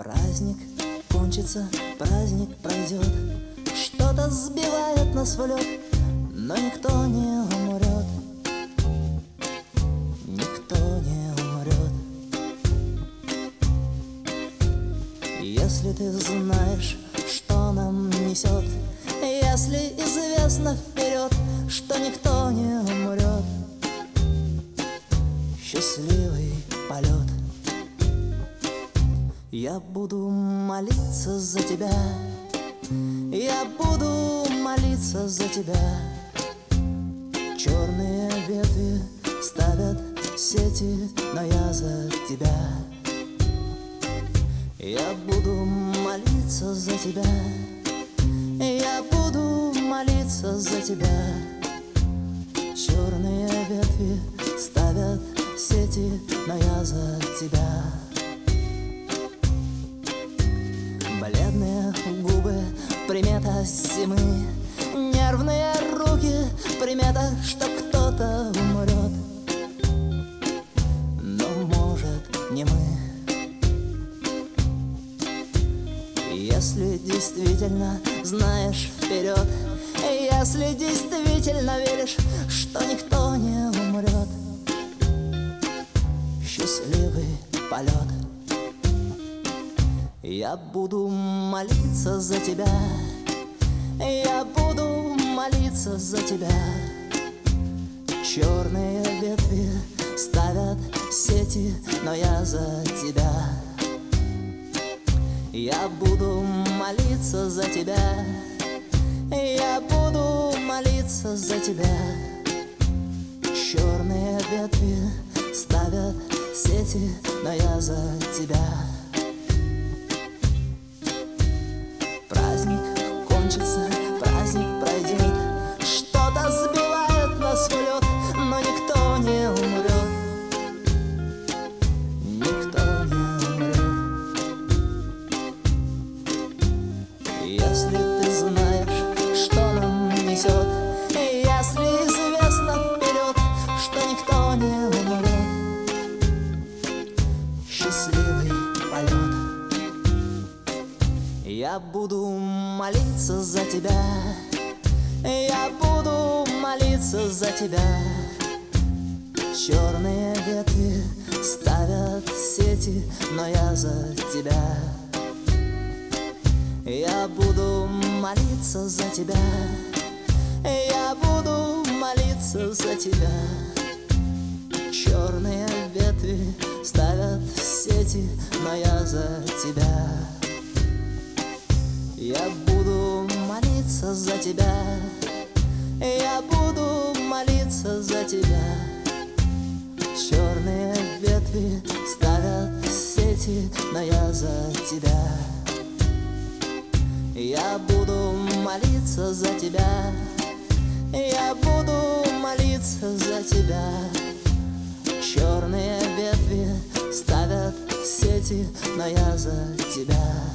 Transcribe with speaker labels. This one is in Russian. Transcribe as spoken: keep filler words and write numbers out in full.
Speaker 1: Праздник кончится, праздник пройдет, что-то сбивает нас в лед, но никто не умрет, никто не умрет. Если ты знаешь, что нам несет, если известно вперед, что никто не умрет, счастливый полет. Я буду молиться за тебя, я буду молиться за тебя. Черные ветви ставят сети, но я за тебя. Я буду молиться за тебя, я буду молиться за тебя. Черные ветви ставят сети, но я за тебя. Бледные губы, примета зимы, нервные руки, примета, что кто-то умрет, но может не мы. Если действительно знаешь вперед, если действительно веришь, что никто не умрет, счастливый полет. Я буду молиться за тебя, я буду молиться за тебя. Черные ветви ставят сети, но я за тебя. Я буду молиться за тебя, я буду молиться за тебя. Черные ветви ставят сети, но я за тебя. Праздник кончится, праздник пройдет, что-то сбивает нас в лед, но никто не умрет, никто не умрет. Если ты знаешь, что нам несет, если известно вперед, что никто не умрет, счастливый полет. Я буду молиться за тебя, я буду молиться за тебя. Черные ветви ставят сети, но я за тебя. Я буду молиться за тебя, я буду молиться за тебя. Черные ветви ставят сети, но я за тебя. Я буду молиться за тебя, я буду молиться за тебя. Черные ветви ставят сети, но я за тебя. Я буду молиться за тебя, я буду молиться за тебя. Черные ветви ставят сети, но я за тебя.